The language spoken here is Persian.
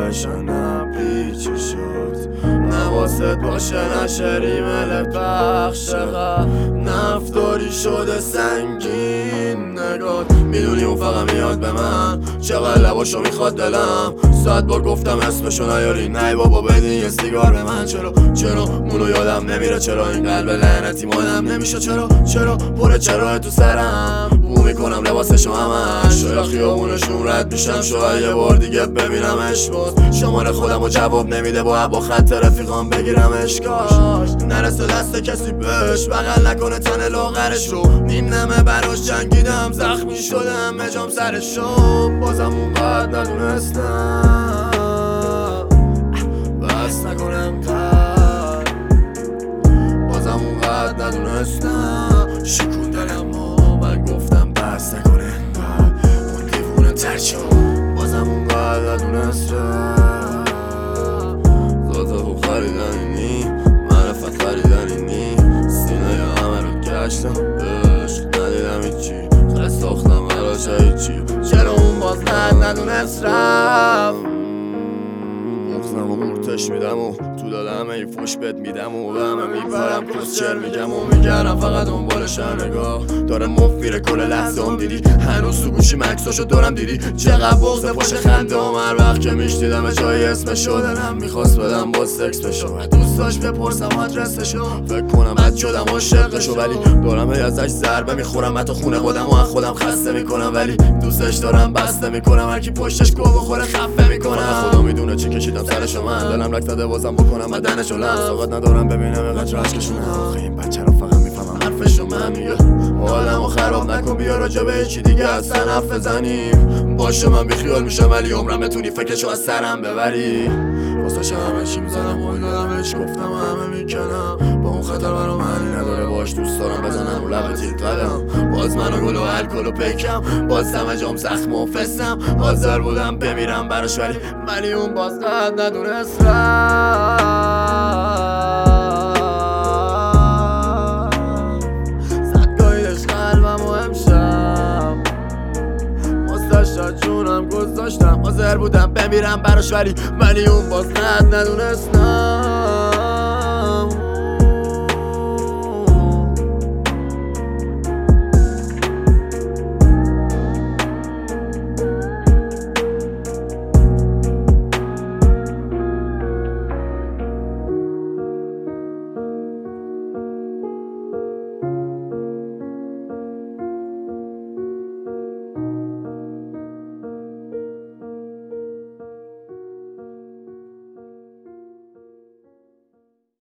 بشنم پیچی شد نواست باشه نشری ملت بخش نفتاری شده سنگین نگات میدونی اون فقط میاد به من چقدر لباشو میخواد دلم 100 بار گفتم اسمشو نیاری نه بابا بدین یه سیگار به من چرا مونو یادم نمیره چرا این قلب لعنتی مادم نمیشه چرا پر چرا تو سرم بو میکنم لباسشو همش شاید خیابونشون رد میشم شاید یه بار دیگه ببینمش باز شماره خودمو جواب نمیده با خط رفیقام بگیرمش کاش نرسه دست کسی بهش بغل نکنه تن لاغرش رو نیم نمه براش جنگیدم زخمی شدم مجام سرشو بازم اونقدر ندونستم بس نکنم تر بازم اونقدر ندونستم شکون دلم و من گفتم بس نکنه اون دیوونه ترچو بازم اونقدر ندونستم ذاته خوب خریدنی معرفت خریدنی سینه همه رو گشتم عشق ندیدم هیچی خست ساختم براش هیچی چرا اون باز ندونست رفت بغزم و قورتش میدم و تو دلم ای فوش بد میدم و همه میپرم کسچر میگم و میگرم فقط دنبالش نگاه داره مفیره کل لحظه هم دیدی هنوز تو گوشی مکساشو دارم دیدی چقدر بغض پشت خنده هم هر وقت که میشنیدم جای اسمشو دلم میخواست بدم با سکس بشو دوست داشت بپرسم آدرسشو فکر کنم بد شدم عاشقشو ولی دارم ازش ضربه میخورم حتی خونه خودم و خودم خسته میکنم ولی دوستش دارم بسته میکنم هرکی پشتش گو بخوره خفه میکنم خدا میدونه چی کشیدم سرشو من دلم لک زده بازم بکنم بدنشو لم ساقت ندارم ببینم اینقدر عشقشونه آخه این بچه رو فقط میفهمم حرفشو من میگه حالمو خراب نکن بیا راجع به چی دیگه اصلا حرف بزنیم باشه من بیخیال میشم ولی عمرم بتونی فکرشو از سرم ببری واسه همه چی میزنم و دادمش گفتم همه میکنم با اون خطر برام معنی نداره باش دوست دارم بزنم رو لب تیر قدم باز من و گل و الکل و پیکم باز همه جام زخم و فستم حاضر بودم بمیرم براش ولی اون باز قد ندونست جونم گذاشتم حاضر بودم بمیرم براش ولی اون باز ندونستم